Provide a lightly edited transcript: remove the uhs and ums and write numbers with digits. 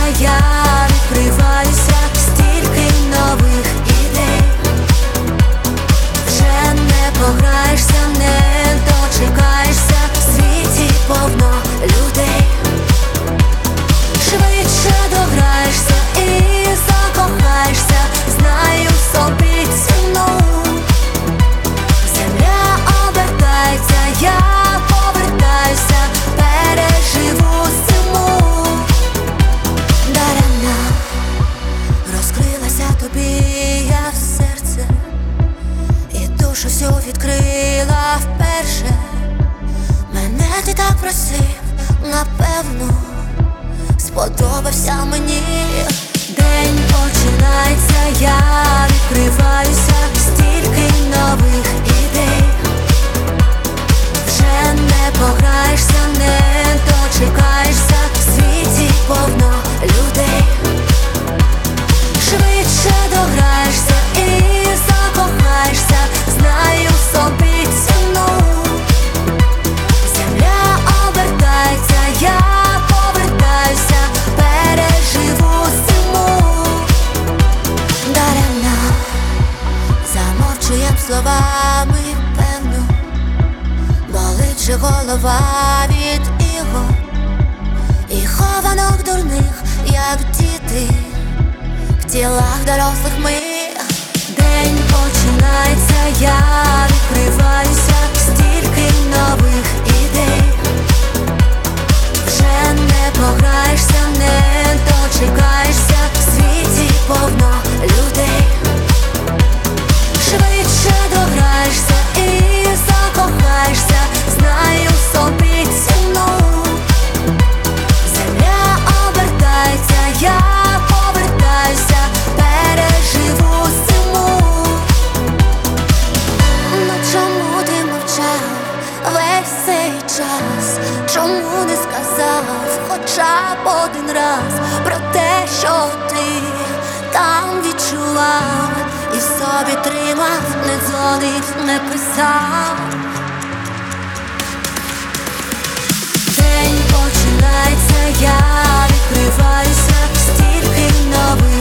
я відкриваюся, стільки нових ідей. Вже не пограєшся, не дочекаєшся, в світі повно людей. Швидше дограєшся і закохаєшся, знаю собі ціну. Земля обертається, я повертаюся, переживу зиму. Даремно розкрилася тобі я в серце, і душу всю відкрила вперше. Мене ти так просив, напевно, сподобався мені. День починається, я відкриваюся, стільки нових ідей. Вже не пограєшся, не дочекаєшся, в світі повно людей. Швидше дограєшся і закохаєшся, знаю собі ціну. Земля обертається, я повертаюся, переживу зиму. Даремно замовчуєм словами, певно, болить же голова від ігор і хованок дурних, як діти в тілах дорослих ми. День починається, я відкриваюся, стільки нових ідей. Вже не пограєшся, не дочекаєшся, в світі повно людей. Швидше дограєшся і закохаєшся, знаю собі ціну. Земля обертається, я повертаюся, переживу зиму. Ну чому ти мовчав весь цей час? Чому не сказав хоча б один раз про те, що ти там відчував, і в собі тримав, не дзвонив, не писав? День починається, я відкриваюся, стільки нових